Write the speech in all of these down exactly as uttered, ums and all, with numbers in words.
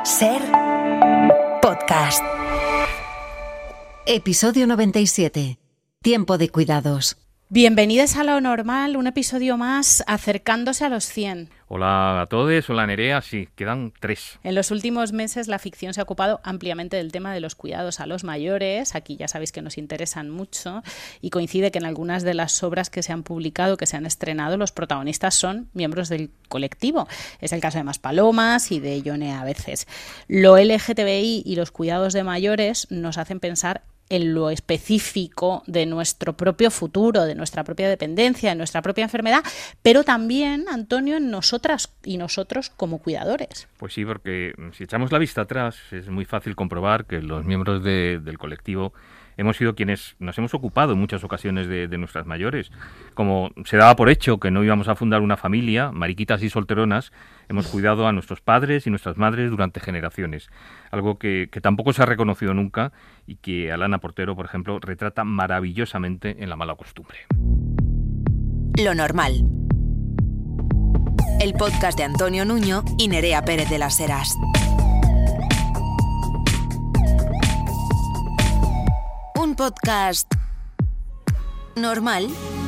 Ser podcast. Episodio noventa y siete. Tiempo de cuidados. Bienvenidos a Lo Normal, un episodio más acercándose a los cien. Hola a todos, hola Nerea, sí, quedan tres. En los últimos meses la ficción se ha ocupado ampliamente del tema de los cuidados a los mayores, aquí ya sabéis que nos interesan mucho y coincide que en algunas de las obras que se han publicado, que se han estrenado, los protagonistas son miembros del colectivo. Es el caso de Maspalomas y de Yone a veces. Lo L G T B I y los cuidados de mayores nos hacen pensar en lo específico de nuestro propio futuro, de nuestra propia dependencia, de nuestra propia enfermedad, pero también, Antonio, en nosotras y nosotros como cuidadores. Pues sí, porque si echamos la vista atrás, es muy fácil comprobar que los miembros de, del colectivo hemos sido quienes nos hemos ocupado en muchas ocasiones de, de nuestras mayores. Como se daba por hecho que no íbamos a fundar una familia, mariquitas y solteronas, hemos cuidado a nuestros padres y nuestras madres durante generaciones. Algo que, que tampoco se ha reconocido nunca y que Alana Portero, por ejemplo, retrata maravillosamente en La mala costumbre. Lo Normal. El podcast de Antonio Nuño y Nerea Pérez de las Heras. Un podcast normal.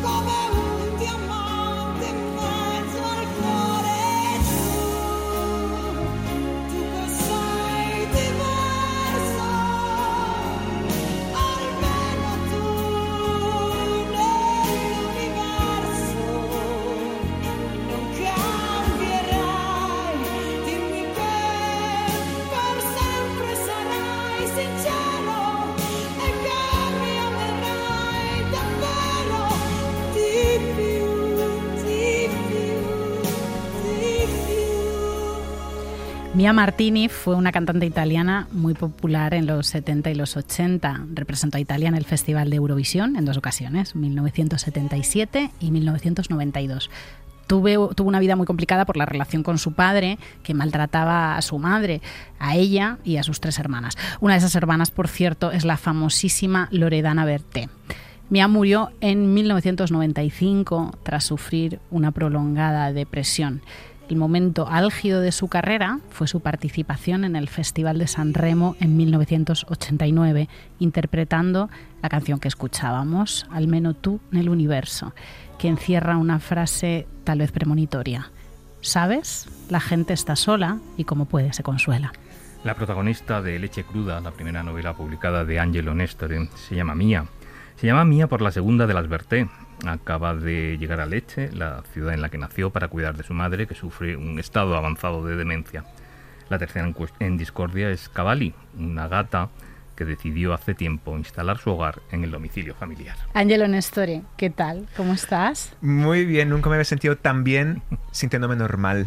Mia Martini fue una cantante italiana muy popular en los setenta y los ochenta. Representó a Italia en el Festival de Eurovisión en dos ocasiones, mil novecientos setenta y siete y mil novecientos noventa y dos. Tuve, tuvo una vida muy complicada por la relación con su padre, que maltrataba a su madre, a ella y a sus tres hermanas. Una de esas hermanas, por cierto, es la famosísima Loredana Bertè. Mia murió en mil novecientos noventa y cinco tras sufrir una prolongada depresión. El momento álgido de su carrera fue su participación en el Festival de San Remo en mil novecientos ochenta y nueve, interpretando la canción que escuchábamos, Almeno tu nel universo, que encierra una frase tal vez premonitoria. ¿Sabes? La gente está sola y como puede se consuela. La protagonista de Leche cruda, la primera novela publicada de Angelo Nestore, se llama Mia. Se llama Mia por la segunda de las Bertè. Acaba de llegar a Lecce, la ciudad en la que nació, para cuidar de su madre, que sufre un estado avanzado de demencia. La tercera en, en discordia es Cavalli, una gata que decidió hace tiempo instalar su hogar en el domicilio familiar. Angelo Nestore, ¿qué tal? ¿Cómo estás? Muy bien, nunca me había sentido tan bien sintiéndome normal.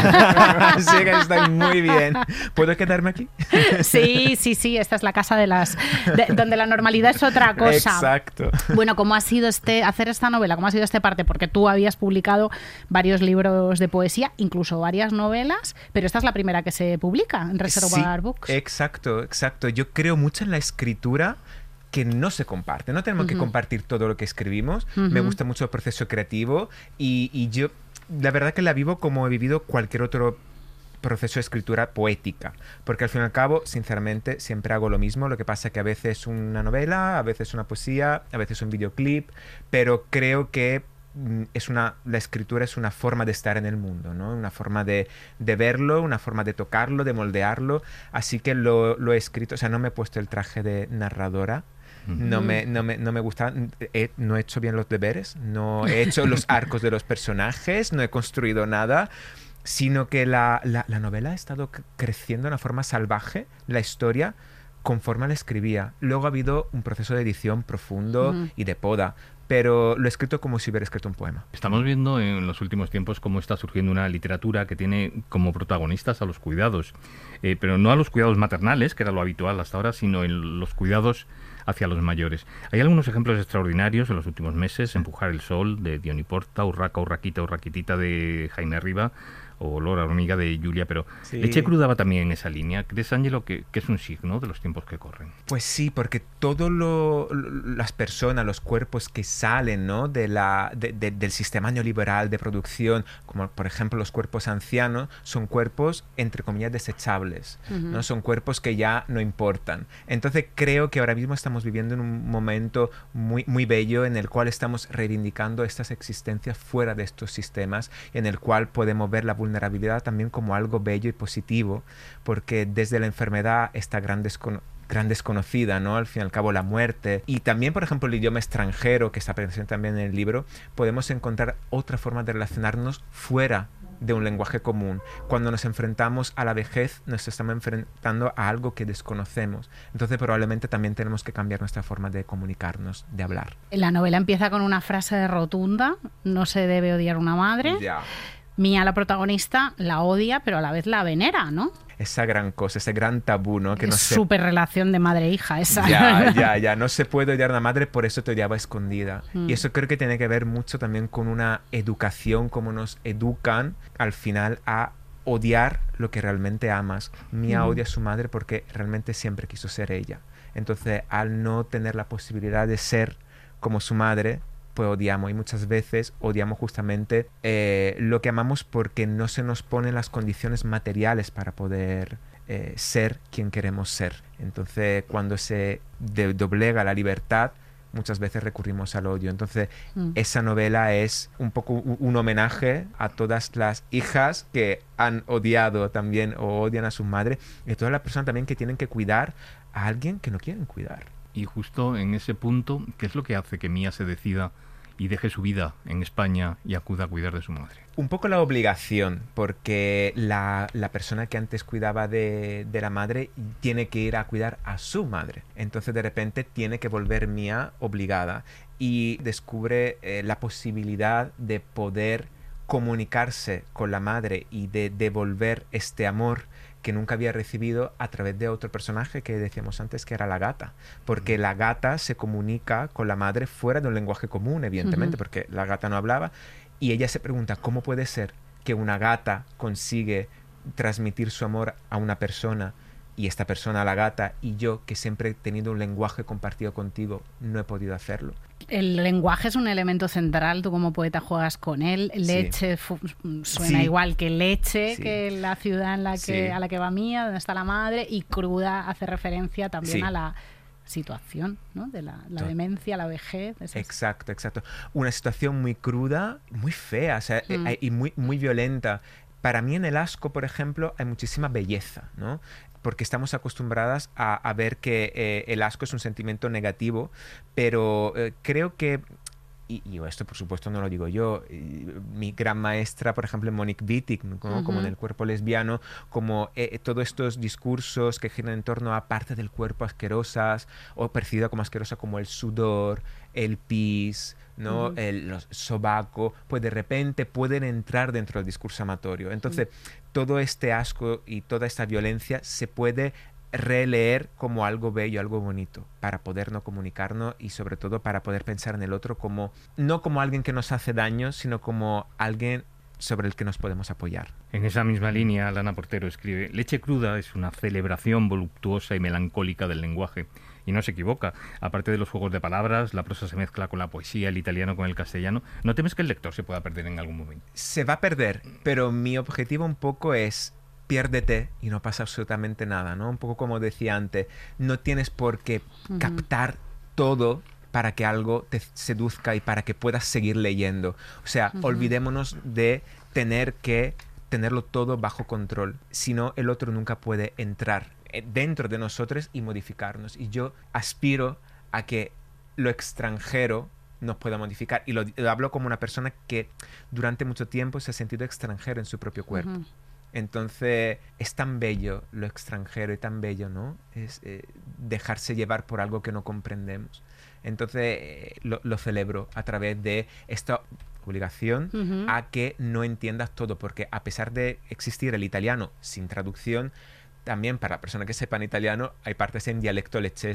Sí que estoy muy bien. ¿Puedo quedarme aquí? Sí, sí, sí, esta es la casa de las de, donde la normalidad es otra cosa. Exacto. Bueno, ¿cómo ha sido este hacer esta novela? ¿Cómo ha sido este parte? Porque tú habías publicado varios libros de poesía, incluso varias novelas, pero esta es la primera que se publica en Reservoir Sí, Books. Exacto, exacto. Yo creo mucho en la escritura que no se comparte. No tenemos uh-huh. que compartir todo lo que escribimos. Uh-huh. Me gusta mucho el proceso creativo y, y yo la verdad que la vivo como he vivido cualquier otro proceso de escritura poética, porque al fin y al cabo, sinceramente, siempre hago lo mismo. Lo que pasa es que a veces una novela, a veces una poesía, a veces un videoclip, pero creo que es una, la escritura es una forma de estar en el mundo, ¿no? Una forma de, de verlo, una forma de tocarlo, de moldearlo. Así que lo, lo he escrito, o sea, no me he puesto el traje de narradora. No me, no me, no me gusta, he, no he hecho bien los deberes, no he hecho los arcos de los personajes, no he construido nada, sino que la, la, la novela ha estado creciendo de una forma salvaje, la historia, conforme la escribía. Luego ha habido un proceso de edición profundo uh-huh. y de poda, pero lo he escrito como si hubiera escrito un poema. Estamos viendo en los últimos tiempos cómo está surgiendo una literatura que tiene como protagonistas a los cuidados, eh, pero no a los cuidados maternales, que era lo habitual hasta ahora, sino en los cuidados hacia los mayores. Hay algunos ejemplos extraordinarios en los últimos meses: Empujar el sol, de Diony Porta, Urraca, Urraquita, Urraquitita, de Jaime Riba, o Olor a hormiga de Giulia, pero Sí. Leche cruda va también en esa línea. ¿Crees, Ángelo, que, que es un signo de los tiempos que corren? Pues sí, porque todas las personas, los cuerpos que salen, ¿no?, de la, de, de, del sistema neoliberal de producción, como por ejemplo los cuerpos ancianos, son cuerpos, entre comillas, desechables, uh-huh. ¿no? Son cuerpos que ya no importan. Entonces creo que ahora mismo estamos viviendo en un momento muy, muy bello en el cual estamos reivindicando estas existencias fuera de estos sistemas, en el cual podemos ver la vulnerabilidad también como algo bello y positivo, porque desde la enfermedad esta gran desconocimiento gran desconocida, ¿no? Al fin y al cabo la muerte. Y también, por ejemplo, el idioma extranjero, que está presente también en el libro, podemos encontrar otra forma de relacionarnos fuera de un lenguaje común. Cuando nos enfrentamos a la vejez, nos estamos enfrentando a algo que desconocemos. Entonces, probablemente también tenemos que cambiar nuestra forma de comunicarnos, de hablar. La novela empieza con una frase rotunda: no se debe odiar a una madre. Ya. Mía, la protagonista, la odia, pero a la vez la venera, ¿no? Esa gran cosa, ese gran tabú, ¿no? Que es no se... súper relación de madre e hija esa. Ya, ya, ya. No se puede odiar a una madre, por eso te odiaba escondida. Mm. Y eso creo que tiene que ver mucho también con una educación, como nos educan al final a odiar lo que realmente amas. Mía mm. odia a su madre porque realmente siempre quiso ser ella. Entonces, al no tener la posibilidad de ser como su madre, pues odiamos, y muchas veces odiamos justamente eh, lo que amamos porque no se nos ponen las condiciones materiales para poder eh, ser quien queremos ser. Entonces, cuando se de- doblega la libertad, muchas veces recurrimos al odio. Entonces, mm. esa novela es un poco un, un homenaje a todas las hijas que han odiado también o odian a su madre, y a todas las personas también que tienen que cuidar a alguien que no quieren cuidar. Y justo en ese punto, ¿qué es lo que hace que Mía se decida y deje su vida en España y acuda a cuidar de su madre? Un poco la obligación, porque la, la persona que antes cuidaba de, de la madre tiene que ir a cuidar a su madre. Entonces de repente tiene que volver Mía obligada, y descubre eh, la posibilidad de poder comunicarse con la madre y de devolver este amor que nunca había recibido a través de otro personaje que decíamos antes, que era la gata, porque la gata se comunica con la madre fuera de un lenguaje común, evidentemente, uh-huh. porque la gata no hablaba, y ella se pregunta cómo puede ser que una gata consigue transmitir su amor a una persona, y esta persona a la gata, y yo, que siempre he tenido un lenguaje compartido contigo, no he podido hacerlo. El lenguaje es un elemento central, tú como poeta juegas con él. Leche sí. suena sí. igual que Leche, sí. que la ciudad en la que, sí. a la que va Mía, donde está la madre, y Cruda hace referencia también sí. a la situación, ¿no? De la, la demencia, la vejez. Esas... Exacto, exacto. Una situación muy cruda, muy fea, o sea, mm. y muy, muy violenta. Para mí en El asco, por ejemplo, hay muchísima belleza, ¿no? Porque estamos acostumbradas a, a ver que eh, el asco es un sentimiento negativo, pero eh, creo que, y, y esto por supuesto no lo digo yo, mi gran maestra, por ejemplo, Monique Wittig, ¿no? uh-huh. como en El cuerpo lesbiano, como eh, todos estos discursos que giran en torno a partes del cuerpo asquerosas, o percibida como asquerosa, como el sudor, el pis, ¿no? Uh-huh. el los sobaco, pues de repente pueden entrar dentro del discurso amatorio. Entonces, uh-huh. todo este asco y toda esta violencia se puede releer como algo bello, algo bonito, para podernos comunicarnos y sobre todo para poder pensar en el otro como, no como alguien que nos hace daño, sino como alguien sobre el que nos podemos apoyar. En esa misma línea, Lana Portero escribe: Leche cruda es una celebración voluptuosa y melancólica del lenguaje. Y no se equivoca. Aparte de los juegos de palabras, la prosa se mezcla con la poesía, el italiano con el castellano. ¿No temes que el lector se pueda perder en algún momento? Se va a perder, pero mi objetivo un poco es piérdete y no pasa absolutamente nada, ¿no? Un poco como decía antes, no tienes por qué uh-huh. captar todo para que algo te seduzca y para que puedas seguir leyendo. O sea, uh-huh. olvidémonos de tener que tenerlo todo bajo control, si no el otro nunca puede entrar dentro de nosotros y modificarnos. Y yo aspiro a que lo extranjero nos pueda modificar. Y lo, lo hablo como una persona que durante mucho tiempo se ha sentido extranjero en su propio cuerpo. Uh-huh. Entonces, es tan bello lo extranjero y tan bello, ¿no? Es eh, dejarse llevar por algo que no comprendemos. Entonces, eh, lo, lo celebro a través de esta obligación uh-huh. a que no entiendas todo, porque a pesar de existir el italiano sin traducción, también para la persona que sepan italiano hay partes en dialecto leccese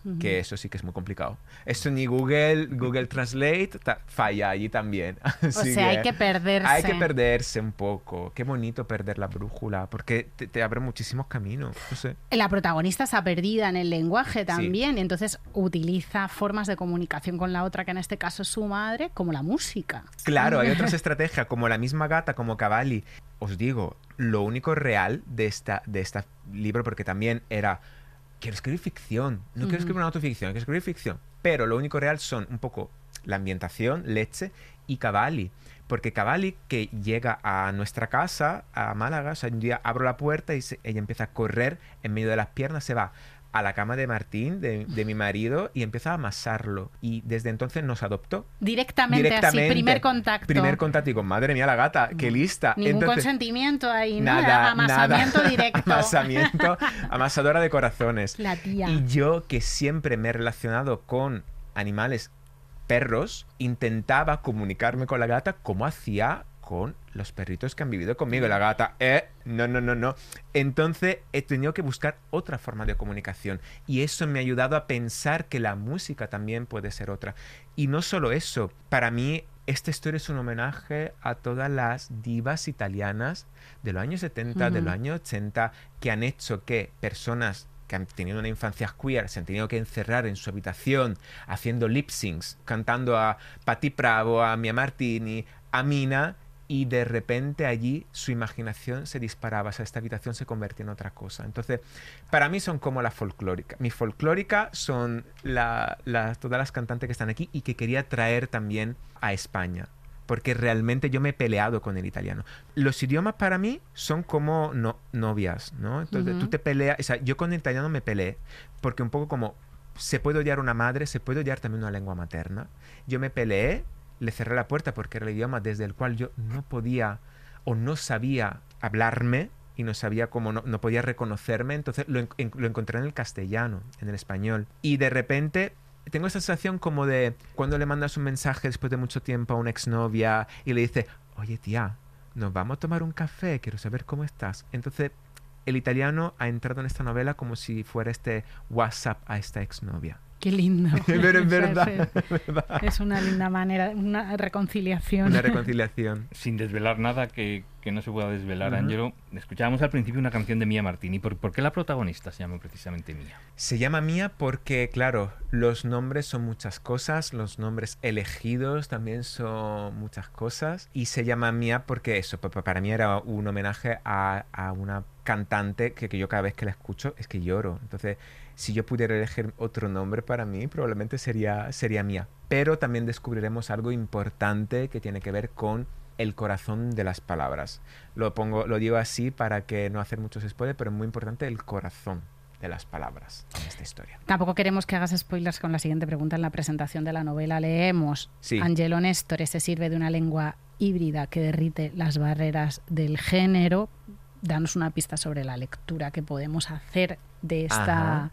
uh-huh. que eso sí que es muy complicado. Eso ni Google, Google Translate ta, falla allí también. O sea, que hay que perderse. Hay que perderse un poco. Qué bonito perder la brújula, porque te, te abre muchísimos caminos. No sé. La protagonista está perdida en el lenguaje también, sí. y entonces utiliza formas de comunicación con la otra, que en este caso es su madre, como la música. Claro, hay otras estrategias, como la misma gata, como Cavalli. Os digo, lo único real de esta, de este libro, porque también era... Quiero escribir ficción, no uh-huh. quiero escribir una autoficción, quiero escribir ficción. Pero lo único real son un poco la ambientación, Lecce y Cavalli. Porque Cavalli, que llega a nuestra casa, a Málaga, o sea, un día abro la puerta y se, ella empieza a correr en medio de las piernas, se va a la cama de Martín, de, de mi marido, y empieza a amasarlo. Y desde entonces nos adoptó. Directamente, Directamente así, primer contacto. Primer contacto. Y digo, madre mía, la gata, qué lista. Ningún entonces, consentimiento ahí, nada, nada. Amasamiento nada. directo. Amasamiento, amasadora de corazones. La tía. Y yo, que siempre me he relacionado con animales, perros, intentaba comunicarme con la gata como hacía con los perritos que han vivido conmigo. Y la gata, eh, no, no, no, no. Entonces he tenido que buscar otra forma de comunicación. Y eso me ha ayudado a pensar que la música también puede ser otra. Y no solo eso, para mí esta historia es un homenaje a todas las divas italianas de los años setenta, uh-huh. de los años ochenta, que han hecho que personas que han tenido una infancia queer se han tenido que encerrar en su habitación haciendo lip syncs, cantando a Patti Bravo, a Mia Martini, a Mina, y de repente allí su imaginación se disparaba, o sea, esta habitación se convertía en otra cosa. Entonces, para mí son como la folclórica. Mi folclórica son la, la, todas las cantantes que están aquí y que quería traer también a España, porque realmente yo me he peleado con el italiano. Los idiomas para mí son como no, novias, ¿no? Entonces uh-huh. tú te peleas, o sea, yo con el italiano me peleé, porque un poco como se puede odiar una madre, se puede odiar también una lengua materna. Yo me peleé, le cerré la puerta porque era el idioma desde el cual yo no podía o no sabía hablarme y no sabía cómo, no, no podía reconocerme, entonces lo, en, lo encontré en el castellano, en el español. Y de repente tengo esa sensación como de cuando le mandas un mensaje después de mucho tiempo a una exnovia y le dice, oye tía, nos vamos a tomar un café, quiero saber cómo estás. Entonces el italiano ha entrado en esta novela como si fuera este WhatsApp a esta exnovia. Qué lindo. Pero es verdad, es, verdad. Es una linda manera, una reconciliación. Una reconciliación. Sin desvelar nada que, que no se pueda desvelar, uh-huh. Ángelo, escuchábamos al principio una canción de Mia Martini. ¿Por, ¿Por qué la protagonista se llama precisamente Mia? Se llama Mia porque, claro, los nombres son muchas cosas, los nombres elegidos también son muchas cosas. Y se llama Mia porque eso, para mí era un homenaje a, a una cantante que, que yo cada vez que la escucho es que lloro. Entonces, si yo pudiera elegir otro nombre para mí, probablemente sería, sería Mia. Pero también descubriremos algo importante que tiene que ver con el corazón de las palabras. Lo pongo, lo digo así para que no hacer muchos spoilers, pero es muy importante el corazón de las palabras en esta historia. Tampoco queremos que hagas spoilers con la siguiente pregunta. En la presentación de la novela leemos, sí. Angelo Nestore se sirve de una lengua híbrida que derrite las barreras del género. Danos una pista sobre la lectura que podemos hacer de esta,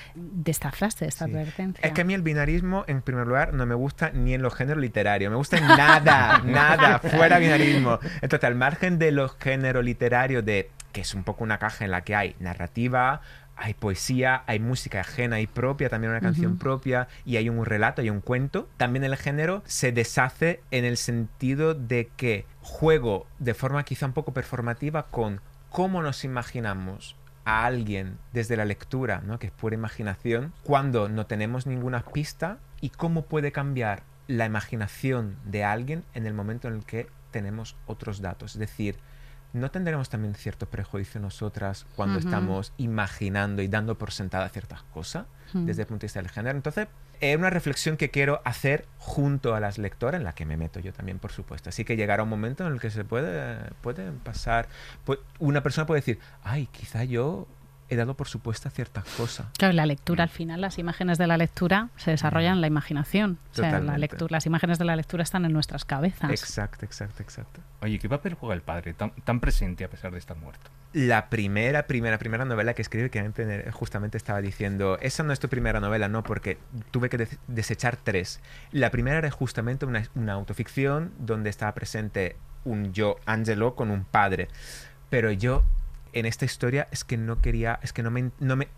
de esta frase, de esta sí. advertencia. Es que a mí el binarismo, en primer lugar, no me gusta ni en los géneros literarios. Me gusta en nada, nada, fuera binarismo. Entonces, al margen de los géneros literarios, de que es un poco una caja en la que hay narrativa, hay poesía, hay música ajena y propia, también una canción uh-huh. propia, y hay un relato, hay un cuento. También el género se deshace en el sentido de que juego de forma quizá un poco performativa con cómo nos imaginamos a alguien desde la lectura, ¿no? Que es pura imaginación, cuando no tenemos ninguna pista, y cómo puede cambiar la imaginación de alguien en el momento en el que tenemos otros datos. Es decir, ¿no tendremos también cierto prejuicio nosotras cuando uh-huh. estamos imaginando y dando por sentada ciertas cosas uh-huh. desde el punto de vista del género? Entonces, es una reflexión que quiero hacer junto a las lectoras, en la que me meto yo también, por supuesto. Así que llegará un momento en el que se puede, puede pasar... Una persona puede decir, ay, quizá yo he dado por supuesta ciertas cosas. Claro, la lectura, al final, las imágenes de la lectura se desarrollan en la imaginación. O sea, la lectura, las imágenes de la lectura están en nuestras cabezas. Exacto, exacto, exacto. Oye, ¿qué papel juega el padre tan, tan presente a pesar de estar muerto? La primera, primera, primera novela que escribí, que justamente estaba diciendo, esa no es tu primera novela, no, porque tuve que des- desechar tres. La primera era justamente una, una autoficción donde estaba presente un yo, Angelo, con un padre. Pero yo, en esta historia, es que no quería, es que no me, no me,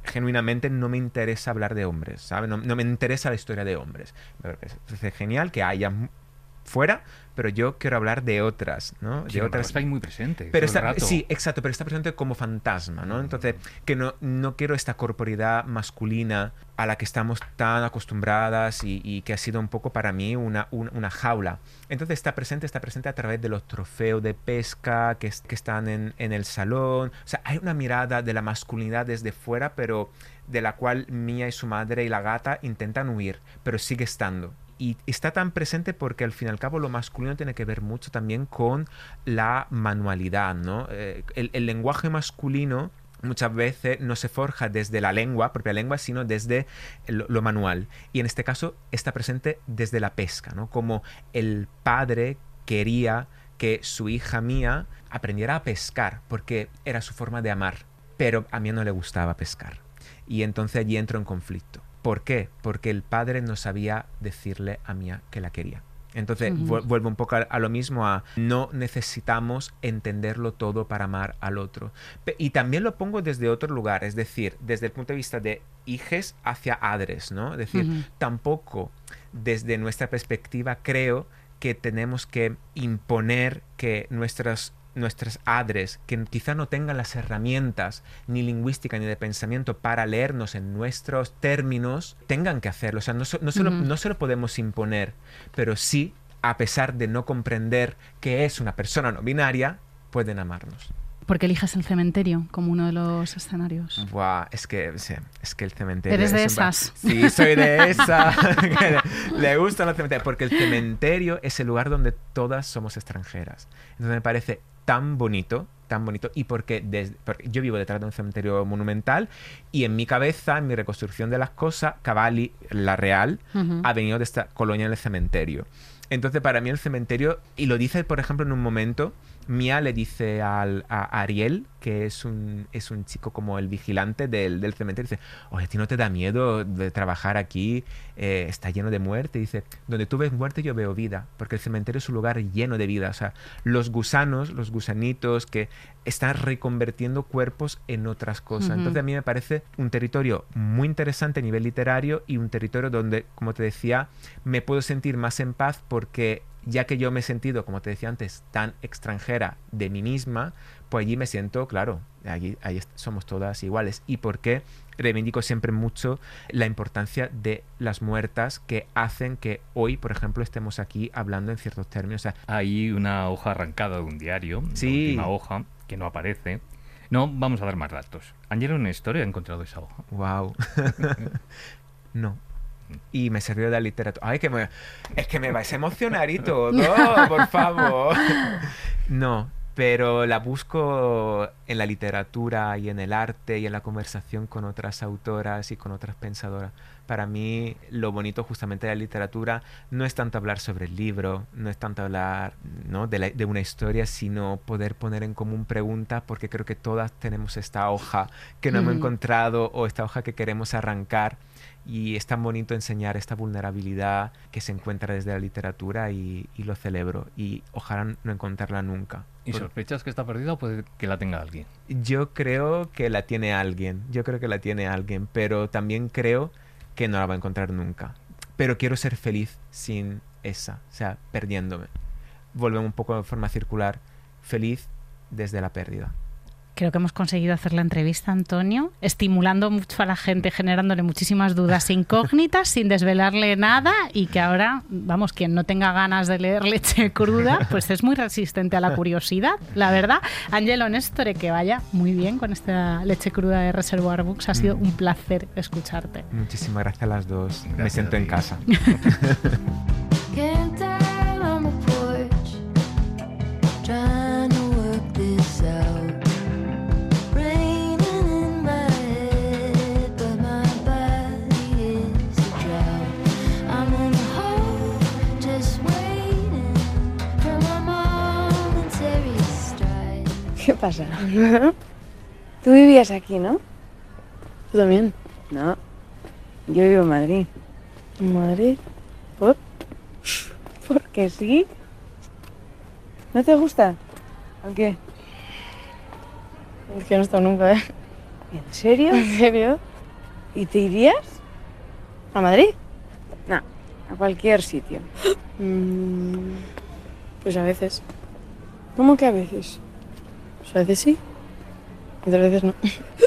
genuinamente no me interesa hablar de hombres, ¿sabes? No, no me interesa la historia de hombres. Me parece genial que haya fuera, pero yo quiero hablar de otras, ¿no? Sí, de otras. Está ahí muy presente. Pero todo el está, rato. sí, exacto, pero está presente como fantasma, ¿no? Entonces, que no, no quiero esta corporidad masculina a la que estamos tan acostumbradas y, y que ha sido un poco para mí una, una, una jaula. Entonces está presente, está presente a través de los trofeos de pesca que, que están en, en el salón. O sea, hay una mirada de la masculinidad desde fuera, pero de la cual Mia y su madre y la gata intentan huir, pero sigue estando. Y está tan presente porque al fin y al cabo lo masculino tiene que ver mucho también con la manualidad, ¿no? Eh, el, el lenguaje masculino muchas veces no se forja desde la lengua, propia lengua, sino desde lo, lo manual. Y en este caso está presente desde la pesca, ¿no? Como el padre quería que su hija Mia aprendiera a pescar porque era su forma de amar, pero a Mia no le gustaba pescar. Y entonces allí entró en conflicto. ¿Por qué? Porque el padre no sabía decirle a Mia que la quería. Entonces, uh-huh. vuelvo un poco a, a lo mismo, a no necesitamos entenderlo todo para amar al otro. Pe- y también lo pongo desde otro lugar, es decir, desde el punto de vista de hijes hacia adres, ¿no? Es decir, uh-huh. tampoco desde nuestra perspectiva creo que tenemos que imponer que nuestras nuestras adres, que quizá no tengan las herramientas ni lingüísticas ni de pensamiento para leernos en nuestros términos, tengan que hacerlo. O sea, no, no, se, uh-huh. lo, no se lo podemos imponer, pero sí, a pesar de no comprender que es una persona no binaria, pueden amarnos. ¿Por qué eliges el cementerio como uno de los escenarios? Buah, es que, sí, es que el cementerio... ¿Eres de es esas? Un... Sí, soy de esa. Le gustan los cementerios, porque el cementerio es el lugar donde todas somos extranjeras. Entonces me parece tan bonito, tan bonito, y porque, desde, porque yo vivo detrás de un cementerio monumental y en mi cabeza, en mi reconstrucción de las cosas, Cavalli, la real, uh-huh. ha venido de esta colonia del cementerio. Entonces para mí el cementerio, y lo dice por ejemplo en un momento, Mia le dice al, a Ariel, que es un, es un chico como el vigilante del, del cementerio, dice, oye, ¿a ti no te da miedo de trabajar aquí? Eh, está lleno de muerte. Dice, donde tú ves muerte yo veo vida, porque el cementerio es un lugar lleno de vida. O sea, los gusanos, los gusanitos que están reconvertiendo cuerpos en otras cosas. Uh-huh. Entonces a mí me parece un territorio muy interesante a nivel literario y un territorio donde, como te decía, me puedo sentir más en paz porque... ya que yo me he sentido, como te decía antes, tan extranjera de mí misma, pues allí me siento, claro, allí, allí somos todas iguales. Y porque reivindico siempre mucho la importancia de las muertas que hacen que hoy, por ejemplo, estemos aquí hablando en ciertos términos. O sea, hay una hoja arrancada de un diario, sí. la última hoja, que no aparece. No, vamos a dar más datos. Angelo Nestor ha encontrado esa hoja. Wow. No. Y me sirvió de la literatura. Ay, que me, es que me vais a emocionar y todo, por favor. No, pero la busco en la literatura y en el arte y en la conversación con otras autoras y con otras pensadoras. Para mí lo bonito justamente de la literatura no es tanto hablar sobre el libro, no es tanto hablar, ¿no? de, la, de una historia, sino poder poner en común preguntas, porque creo que todas tenemos esta hoja que no mm. hemos encontrado o esta hoja que queremos arrancar. Y es tan bonito enseñar esta vulnerabilidad que se encuentra desde la literatura y, y lo celebro. Y ojalá no encontrarla nunca. ¿Y Por... sospechas que está perdida o puede que la tenga alguien? Yo creo que la tiene alguien. Yo creo que la tiene alguien. Pero también creo que no la va a encontrar nunca. Pero quiero ser feliz sin esa. O sea, perdiéndome. Volvemos un poco de forma circular. Feliz desde la pérdida. Creo que hemos conseguido hacer la entrevista, Antonio, estimulando mucho a la gente, generándole muchísimas dudas incógnitas, sin desvelarle nada, y que ahora, vamos, quien no tenga ganas de leer Leche Cruda, pues es muy resistente a la curiosidad, la verdad. Angelo Nestor, que vaya muy bien con esta Leche Cruda de Reservoir Books. Ha sido un placer escucharte. Muchísimas gracias a las dos. Gracias. Me siento en casa. ¿Qué pasa? Tú vivías aquí, ¿no? ¿Tú también? No, yo vivo en Madrid. ¿En Madrid? ¿Por? Porque sí. ¿No te gusta? ¿O qué? Es que no he estado nunca, ¿eh? ¿En serio? ¿En serio? ¿Y te irías? ¿A Madrid? No, a cualquier sitio. Mm, pues a veces. ¿Cómo que a veces? Pues a veces sí, otras veces no.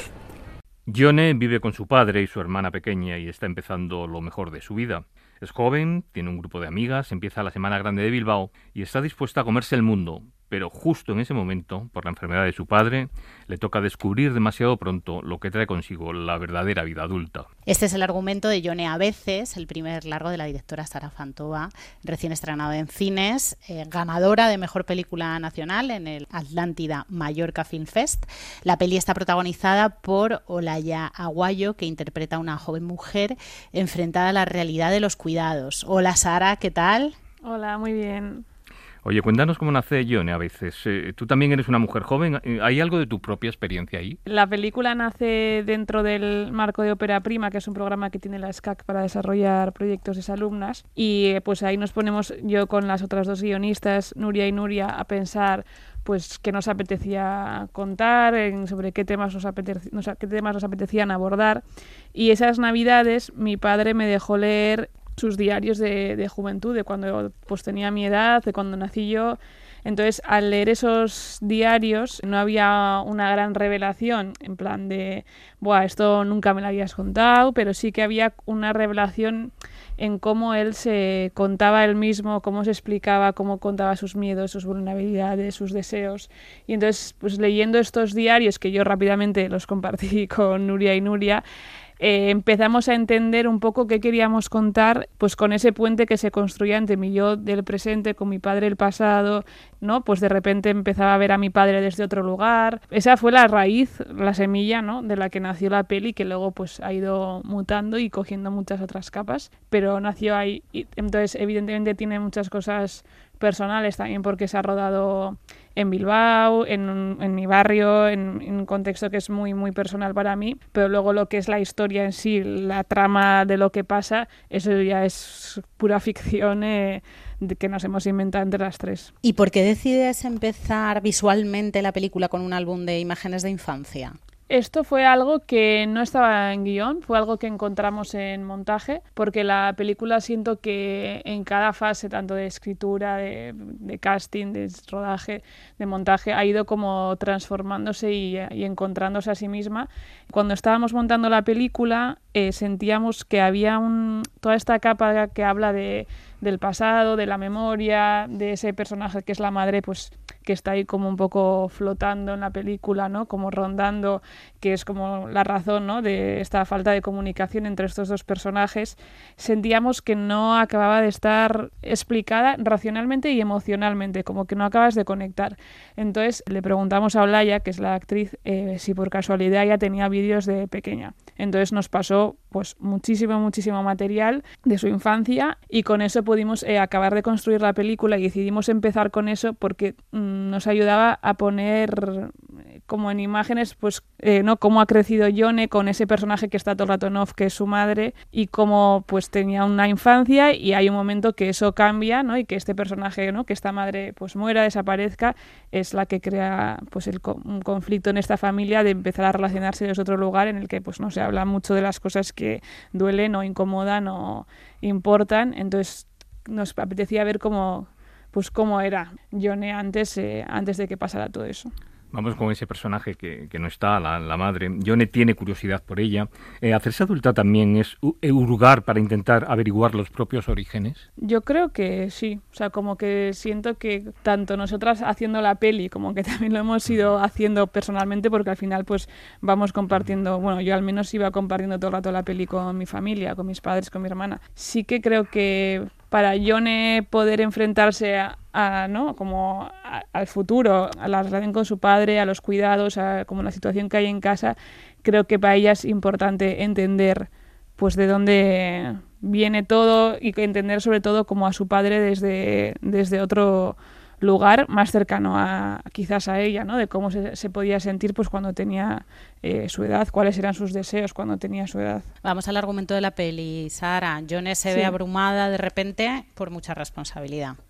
Jone vive con su padre y su hermana pequeña y está empezando lo mejor de su vida. Es joven, tiene un grupo de amigas, empieza la Semana Grande de Bilbao y está dispuesta a comerse el mundo. Pero justo en ese momento, por la enfermedad de su padre, le toca descubrir demasiado pronto lo que trae consigo la verdadera vida adulta. Este es el argumento de Jone a veces, el primer largo de la directora Sara Fantova, recién estrenado en cines, eh, ganadora de Mejor Película Nacional en el Atlántida Mallorca Film Fest. La peli está protagonizada por Olaya Aguayo, que interpreta a una joven mujer enfrentada a la realidad de los cuidados. Hola Sara, ¿qué tal? Hola, muy bien. Oye, cuéntanos cómo nace Jone a veces. Eh, tú también eres una mujer joven. ¿Hay algo de tu propia experiencia ahí? La película nace dentro del marco de Ópera Prima, que es un programa que tiene la S C A C para desarrollar proyectos de sus alumnas. Y pues ahí nos ponemos, yo con las otras dos guionistas, Nuria y Nuria, a pensar pues qué nos apetecía contar, en, sobre qué temas nos, apetec- nos, qué temas nos apetecían abordar. Y esas navidades mi padre me dejó leer sus diarios de, de juventud, de cuando pues tenía mi edad, de cuando nací yo. Entonces, al leer esos diarios, no había una gran revelación, en plan de, buah, esto nunca me lo habías contado, pero sí que había una revelación en cómo él se contaba él mismo, cómo se explicaba, cómo contaba sus miedos, sus vulnerabilidades, sus deseos. Y entonces, pues leyendo estos diarios, que yo rápidamente los compartí con Nuria y Nuria, Eh, empezamos a entender un poco qué queríamos contar, pues con ese puente que se construía entre mi yo del presente, con mi padre del pasado, ¿no? Pues de repente empezaba a ver a mi padre desde otro lugar. Esa fue la raíz, la semilla, ¿no?, de la que nació la peli, que luego pues ha ido mutando y cogiendo muchas otras capas, pero nació ahí. Y entonces, evidentemente tiene muchas cosas personales también, porque se ha rodado en Bilbao, en, en mi barrio, en, en un contexto que es muy, muy personal para mí, pero luego lo que es la historia en sí, la trama de lo que pasa, eso ya es pura ficción eh, de que nos hemos inventado entre las tres. ¿Y por qué decides empezar visualmente la película con un álbum de imágenes de infancia? Esto fue algo que no estaba en guión, fue algo que encontramos en montaje, porque la película siento que en cada fase, tanto de escritura, de, de casting, de rodaje, de montaje, ha ido como transformándose y, y encontrándose a sí misma. Cuando estábamos montando la película, eh, sentíamos que había un, toda esta capa que habla de, del pasado, de la memoria, de ese personaje que es la madre, pues que está ahí como un poco flotando en la película, ¿no?, como rondando, que es como la razón, ¿no?, de esta falta de comunicación entre estos dos personajes. Sentíamos que no acababa de estar explicada racionalmente y emocionalmente, como que no acabas de conectar. Entonces le preguntamos a Olaya, que es la actriz, eh, si por casualidad ella tenía vídeos de pequeña. Entonces nos pasó pues muchísimo, muchísimo material de su infancia y con eso pudimos eh, acabar de construir la película y decidimos empezar con eso porque mmm, nos ayudaba a poner como en imágenes pues eh, no cómo ha crecido Jone con ese personaje que está todo el rato en off, que es su madre, y cómo pues tenía una infancia y hay un momento que eso cambia, ¿no?, y que este personaje, ¿no?, que esta madre pues muera, desaparezca, es la que crea pues el co- un conflicto en esta familia de empezar a relacionarse desde otro lugar en el que pues no se habla mucho de las cosas que duelen o incomodan o importan. Entonces nos apetecía ver cómo pues cómo era Jone antes eh, antes de que pasara todo eso. Vamos con ese personaje que, que no está, la, la madre. Jone tiene curiosidad por ella. Eh, ¿Hacerse adulta también es hurgar para intentar averiguar los propios orígenes? Yo creo que sí. O sea, como que siento que tanto nosotras haciendo la peli como que también lo hemos ido haciendo personalmente, porque al final pues vamos compartiendo, bueno, yo al menos iba compartiendo todo el rato la peli con mi familia, con mis padres, con mi hermana. Sí que creo que para Jone poder enfrentarse a, a ¿no?, como a, al futuro, a la relación con su padre, a los cuidados, a como la situación que hay en casa, creo que para ella es importante entender pues de dónde viene todo y entender sobre todo como a su padre desde, desde otro lugar más cercano a quizás a ella, ¿no?, de cómo se, se podía sentir pues cuando tenía eh, su edad, cuáles eran sus deseos cuando tenía su edad. Vamos al argumento de la peli, Sara. Jone se Sí. ve abrumada de repente por mucha responsabilidad.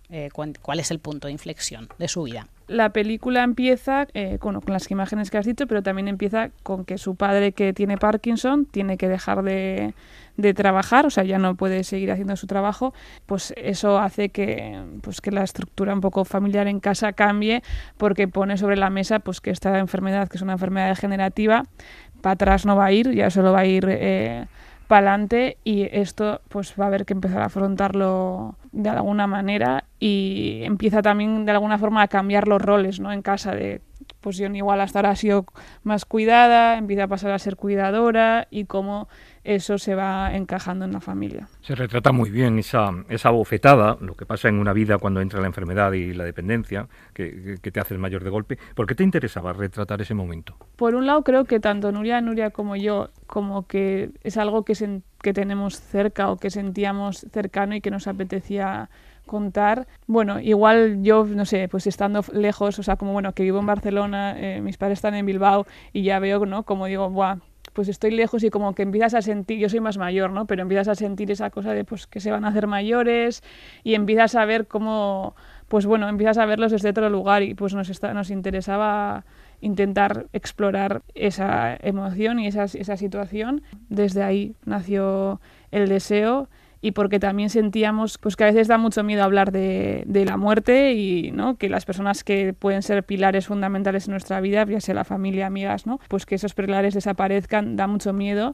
Eh, ¿Cuál es el punto de inflexión de su vida? La película empieza eh, bueno, con las imágenes que has dicho, pero también empieza con que su padre, que tiene Parkinson, tiene que dejar de, de trabajar, o sea, ya no puede seguir haciendo su trabajo. Pues eso hace que, pues, que la estructura un poco familiar en casa cambie, porque pone sobre la mesa pues, que esta enfermedad, que es una enfermedad degenerativa, para atrás no va a ir, ya solo va a ir eh, para adelante, y esto pues va a haber que empezar a afrontarlo de alguna manera, y empieza también de alguna forma a cambiar los roles, ¿no? En casa, de pues Jon igual hasta ahora ha sido más cuidada, empieza a pasar a ser cuidadora, y cómo eso se va encajando en la familia. Se retrata muy bien esa, esa bofetada, lo que pasa en una vida cuando entra la enfermedad y la dependencia, que, que te haces mayor de golpe. ¿Por qué te interesaba retratar ese momento? Por un lado, creo que tanto Nuria, Nuria como yo, como que es algo que, se, que tenemos cerca o que sentíamos cercano y que nos apetecía contar. Bueno, igual yo, no sé, pues estando lejos, o sea, como bueno, que vivo en Barcelona, eh, mis padres están en Bilbao, y ya veo, ¿no? Como digo, buah, pues estoy lejos, y como que empiezas a sentir, yo soy más mayor, ¿no? Pero empiezas a sentir esa cosa de pues que se van a hacer mayores, y empiezas a ver cómo, pues bueno, empiezas a verlos desde otro lugar, y pues nos, está, nos interesaba intentar explorar esa emoción y esa, esa situación. Desde ahí nació el deseo, y porque también sentíamos pues que a veces da mucho miedo hablar de, de la muerte, y ¿no? Que las personas que pueden ser pilares fundamentales en nuestra vida, ya sea la familia, amigas, ¿no? Pues que esos pilares desaparezcan, da mucho miedo,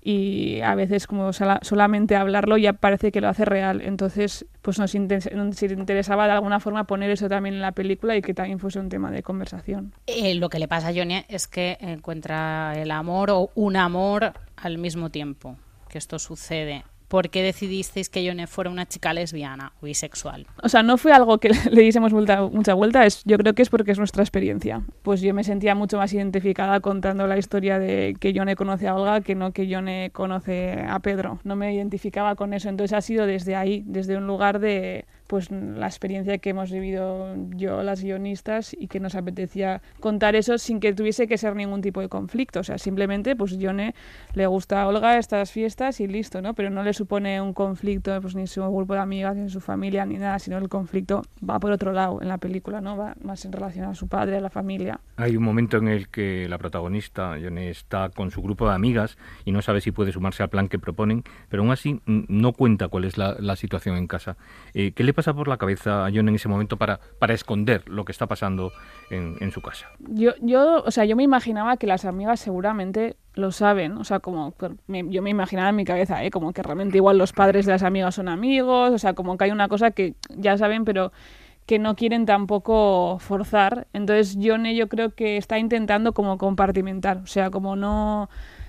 y a veces como sola, solamente hablarlo ya parece que lo hace real. Entonces pues nos, inter- nos interesaba de alguna forma poner eso también en la película, y que también fuese un tema de conversación. Eh, lo que le pasa a Jon es que encuentra el amor o un amor al mismo tiempo que esto sucede. ¿Por qué decidisteis que Jon fuera una chica lesbiana o bisexual? O sea, no fue algo que le diésemos mucha, mucha vuelta, es, yo creo que es porque es nuestra experiencia. Pues yo me sentía mucho más identificada contando la historia de que Jon conoce a Olga que no que Jon conoce a Pedro. No me identificaba con eso, entonces ha sido desde ahí, desde un lugar de pues la experiencia que hemos vivido yo, las guionistas, y que nos apetecía contar eso sin que tuviese que ser ningún tipo de conflicto. O sea, simplemente pues Jon le gusta a Olga estas fiestas y listo, ¿no? Pero no le supone un conflicto pues ni en su grupo de amigas, ni en su familia, ni nada, sino el conflicto va por otro lado en la película, ¿no? Va más en relación a su padre, a la familia. Hay un momento en el que la protagonista, Jon, está con su grupo de amigas y no sabe si puede sumarse al plan que proponen, pero aún así no cuenta cuál es la, la situación en casa. Eh, ¿Qué le pasa por la cabeza a Jon en ese momento para, para esconder lo que está pasando en, en su casa? Yo, yo, o sea, yo me imaginaba que las amigas seguramente lo saben, o sea, como me, yo me imaginaba en mi cabeza, ¿eh? Como que realmente igual los padres de las amigas son amigos, o sea, como que hay una cosa que ya saben, pero que no quieren tampoco forzar. Entonces Jon, yo creo que está intentando como compartimentar, o sea, como no...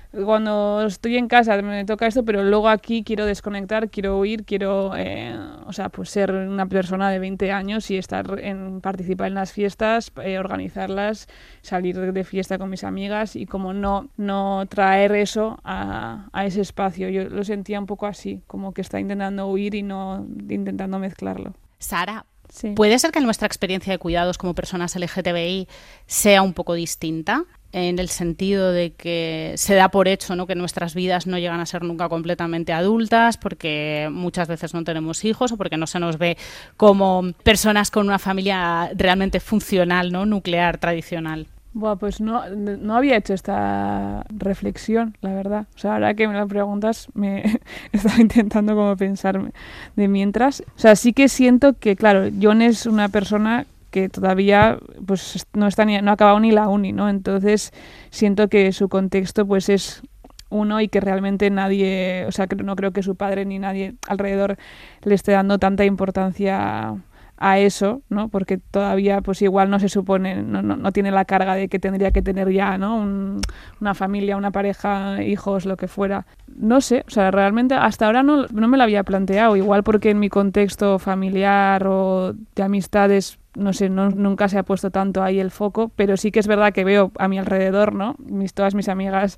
Cuando estoy en casa me toca esto, pero luego aquí quiero desconectar, quiero huir, quiero eh, o sea, pues ser una persona de veinte años y estar en participar en las fiestas, eh, organizarlas, salir de fiesta con mis amigas, y como no, no traer eso a, a ese espacio. Yo lo sentía un poco así, como que está intentando huir y no intentando mezclarlo. Sara, sí. ¿Puede ser que nuestra experiencia de cuidados como personas L G T B I sea un poco distinta? En el sentido de que se da por hecho, ¿no?, que nuestras vidas no llegan a ser nunca completamente adultas, porque muchas veces no tenemos hijos o porque no se nos ve como personas con una familia realmente funcional, ¿no?, nuclear, tradicional. Buah, pues no, no había hecho esta reflexión, la verdad. O sea, ahora que me la preguntas, me estaba intentando como pensarme de mientras. O sea, sí que siento que, claro, Jon es una persona que todavía pues no está ni, no ha acabado ni la uni, ¿no? Entonces siento que su contexto pues es uno, y que realmente nadie, o sea, que no creo que su padre ni nadie alrededor le esté dando tanta importancia a eso, ¿no? Porque todavía pues igual no se supone, no, no, no tiene la carga de que tendría que tener ya, ¿no?, Un, una familia, una pareja, hijos, lo que fuera. No sé, o sea, realmente hasta ahora no, no me lo había planteado, igual porque en mi contexto familiar o de amistades, no sé, no, nunca se ha puesto tanto ahí el foco, pero sí que es verdad que veo a mi alrededor, ¿no?, mis, todas mis amigas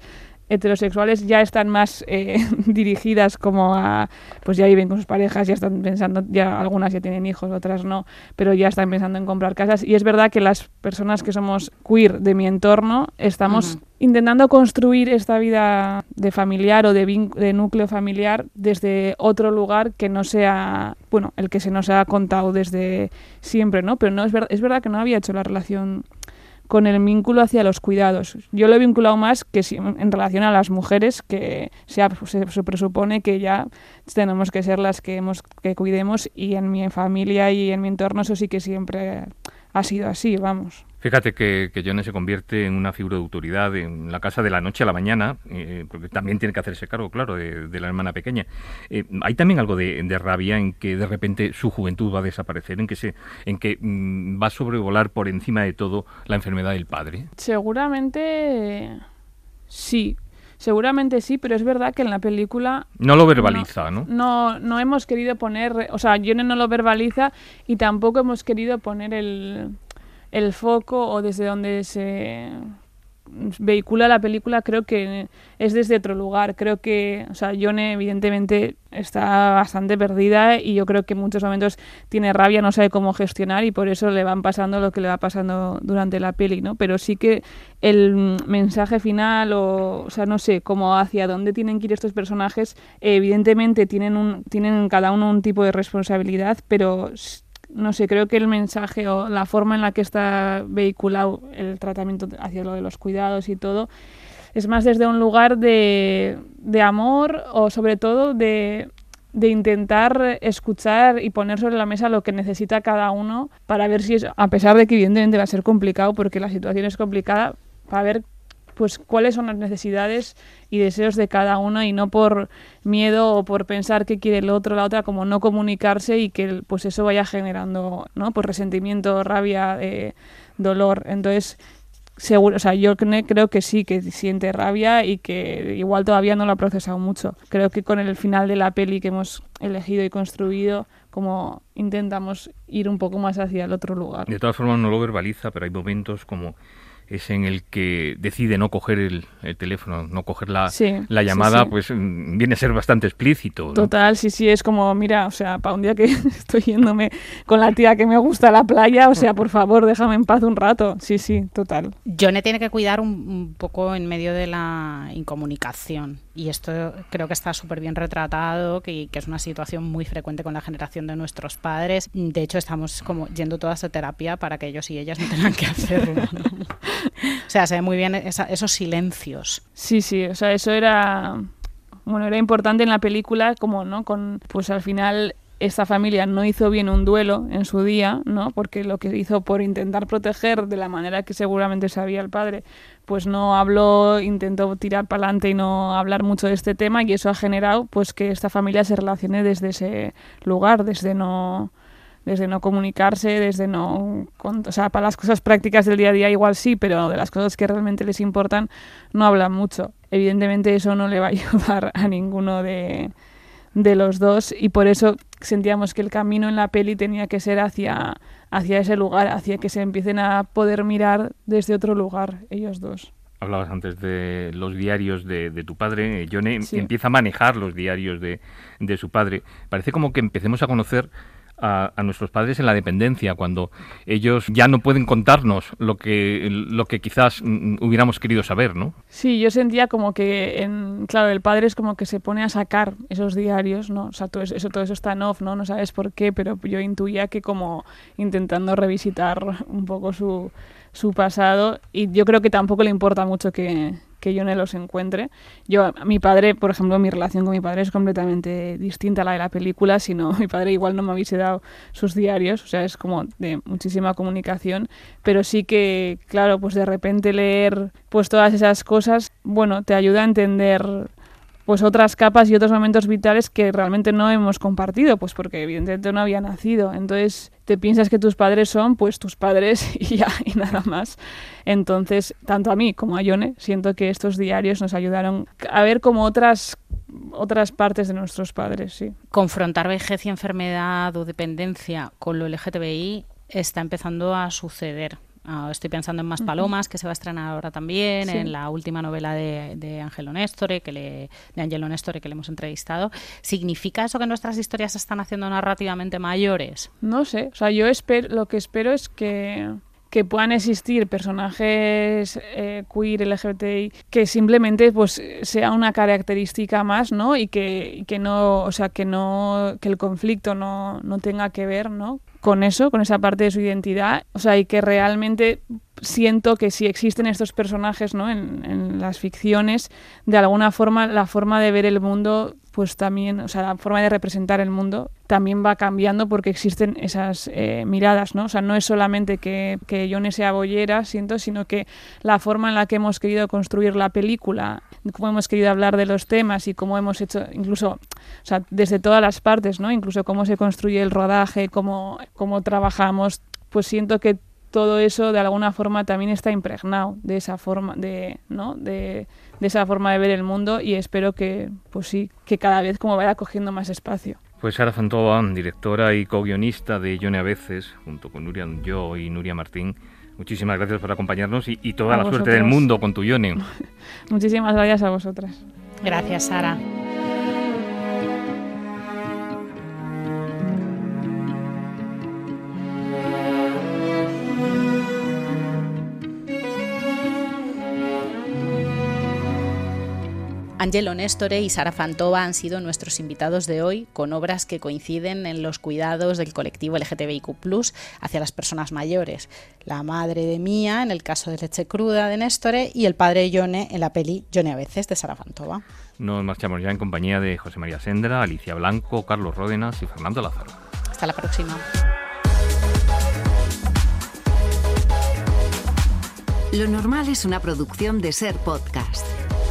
heterosexuales ya están más eh, dirigidas como a, pues ya viven con sus parejas, ya están pensando, ya algunas ya tienen hijos, otras no, pero ya están pensando en comprar casas. Y es verdad que las personas que somos queer de mi entorno estamos uh-huh. intentando construir esta vida de familiar o de, vin- de núcleo familiar desde otro lugar que no sea, bueno, el que se nos ha contado desde siempre, ¿no? Pero no es, ver- es verdad que no había hecho la relación con el vínculo hacia los cuidados. Yo lo he vinculado más que si, en relación a las mujeres, que se, se, se presupone que ya tenemos que ser las que, hemos, que cuidemos, y en mi familia y en mi entorno eso sí que siempre ha sido así, vamos. Fíjate que, que Yone se convierte en una figura de autoridad en la casa de la noche a la mañana, eh, porque también tiene que hacerse cargo, claro, de, de la hermana pequeña. Eh, hay también algo de, de rabia en que de repente su juventud va a desaparecer, en que se, en que mm, va a sobrevolar por encima de todo la enfermedad del padre. Seguramente sí. Seguramente sí, pero es verdad que en la película... No lo verbaliza, ¿no? No, no, no hemos querido poner... O sea, Yone no lo verbaliza y tampoco hemos querido poner el, el foco o desde donde se vehicula la película, creo que es desde otro lugar. Creo que, o sea, Yone evidentemente está bastante perdida y yo creo que en muchos momentos tiene rabia, no sabe cómo gestionar y por eso le van pasando lo que le va pasando durante la peli, ¿no? Pero sí que el mensaje final o, o sea, no sé, como hacia dónde tienen que ir estos personajes, eh, evidentemente tienen, un, tienen cada uno un tipo de responsabilidad, pero... no sé, creo que el mensaje o la forma en la que está vehiculado el tratamiento hacia lo de los cuidados y todo es más desde un lugar de, de amor o sobre todo de, de intentar escuchar y poner sobre la mesa lo que necesita cada uno para ver si es, a pesar de que evidentemente va a ser complicado porque la situación es complicada, para ver pues cuáles son las necesidades y deseos de cada uno y no por miedo o por pensar que quiere el otro, la otra, como no comunicarse y que pues eso vaya generando, ¿no? Pues resentimiento, rabia, eh, dolor. Entonces, seguro, o sea, yo creo que sí, que siente rabia y que igual todavía no lo ha procesado mucho. Creo que con el final de la peli que hemos elegido y construido, como intentamos ir un poco más hacia el otro lugar. De todas formas no lo verbaliza, pero hay momentos como es en el que decide no coger el, el teléfono, no coger la, sí, la llamada, sí, sí. pues viene a ser bastante explícito, ¿no? Total, sí, sí, es como, mira, o sea, para un día que estoy yéndome con la tía que me gusta a la playa, o sea, por favor, déjame en paz un rato. Sí, sí, total. Yone tiene que cuidar un, un poco en medio de la incomunicación. Y esto creo que está súper bien retratado, que, que es una situación muy frecuente con la generación de nuestros padres. De hecho, estamos como yendo todas a terapia para que ellos y ellas no tengan que hacerlo, ¿no? O sea, se ve muy bien esa, esos silencios. Sí, sí, o sea, eso era, bueno, era importante en la película, como, ¿no? Con, pues al final esta familia no hizo bien un duelo en su día, ¿no? Porque lo que hizo por intentar proteger de la manera que seguramente sabía el padre, pues no habló, intentó tirar para adelante y no hablar mucho de este tema y eso ha generado pues que esta familia se relacione desde ese lugar, desde no... desde no comunicarse, desde no... O sea, para las cosas prácticas del día a día igual sí, pero de las cosas que realmente les importan no hablan mucho. Evidentemente eso no le va a ayudar a ninguno de, de los dos y por eso sentíamos que el camino en la peli tenía que ser hacia, hacia ese lugar, hacia que se empiecen a poder mirar desde otro lugar, ellos dos. Hablabas antes de los diarios de, de tu padre. Yone sí. empieza a manejar los diarios de, de su padre. Parece como que empecemos a conocer A, a nuestros padres en la dependencia, cuando ellos ya no pueden contarnos lo que lo que quizás mm, hubiéramos querido saber, ¿no? Sí, yo sentía como que, en, claro, el padre es como que se pone a sacar esos diarios, ¿no? O sea, todo eso, todo eso está en off, ¿no? No sabes por qué, pero yo intuía que como intentando revisitar un poco su, su pasado y yo creo que tampoco le importa mucho que... que Yone los encuentre. Yo, mi padre, por ejemplo, mi relación con mi padre es completamente distinta a la de la película, si no, mi padre igual no me hubiese dado sus diarios, o sea, es como de muchísima comunicación, pero sí que, claro, pues de repente leer pues todas esas cosas, bueno, te ayuda a entender pues otras capas y otros momentos vitales que realmente no hemos compartido, pues porque evidentemente no había nacido. Entonces te piensas que tus padres son pues tus padres y ya, y nada más. Entonces, tanto a mí como a Yone, siento que estos diarios nos ayudaron a ver como otras otras partes de nuestros padres, sí. Confrontar vejez y enfermedad o dependencia con lo L G T B I está empezando a suceder Uh, estoy pensando en Más Palomas, que se va a estrenar ahora también, Sí. en la última novela de, de Angelo Nestore, que le, de Angelo Nestore, que le hemos entrevistado. ¿Significa eso que nuestras historias se están haciendo narrativamente mayores? No sé, o sea, yo espero, lo que espero es que, que puedan existir personajes eh, queer, L G B T I, que simplemente pues sea una característica más, ¿no? Y que, y que no, o sea, que no, que el conflicto no, no tenga que ver, ¿no? Con eso, con esa parte de su identidad, o sea, y que realmente siento que si existen estos personajes, ¿no? en, en las ficciones, de alguna forma la forma de ver el mundo, pues también, o sea, la forma de representar el mundo también va cambiando porque existen esas eh, miradas, ¿no? O sea, no es solamente que, que Yone sea boyera, siento, sino que la forma en la que hemos querido construir la película, cómo hemos querido hablar de los temas y cómo hemos hecho, incluso, o sea, desde todas las partes, ¿no? Incluso cómo se construye el rodaje, cómo, cómo trabajamos, pues siento que todo eso de alguna forma también está impregnado de esa forma de, ¿no? de, de esa forma de ver el mundo, y espero que, pues sí, que cada vez como vaya cogiendo más espacio. Pues Sara Fantova, directora y co-guionista de Yone a veces, junto con Nuria Yo y Nuria Martín, muchísimas gracias por acompañarnos y, y toda A la vosotros. suerte del mundo con tu Yone. Muchísimas gracias a vosotras. Gracias, Sara. Angelo Nestore y Sara Fantova han sido nuestros invitados de hoy, con obras que coinciden en los cuidados del colectivo L G T B I Q plus, hacia las personas mayores. La madre de Mía, en el caso de Leche Cruda de Nestore, y el padre de Yone en la peli Yone a veces, de Sara Fantova. Nos marchamos ya en compañía de José María Sendra, Alicia Blanco, Carlos Ródenas y Fernando Lázaro. Hasta la próxima. Lo normal es una producción de Ser Podcast.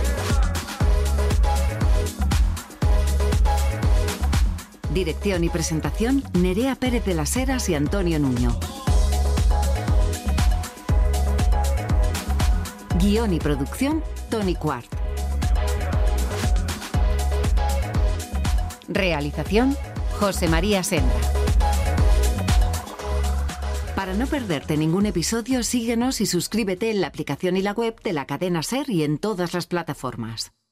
Dirección y presentación, Nerea Pérez de las Heras y Antonio Nuño. Guión y producción, Tony Quart. Realización, José María Sendra. Para no perderte ningún episodio, síguenos y suscríbete en la aplicación y la web de la cadena SER y en todas las plataformas.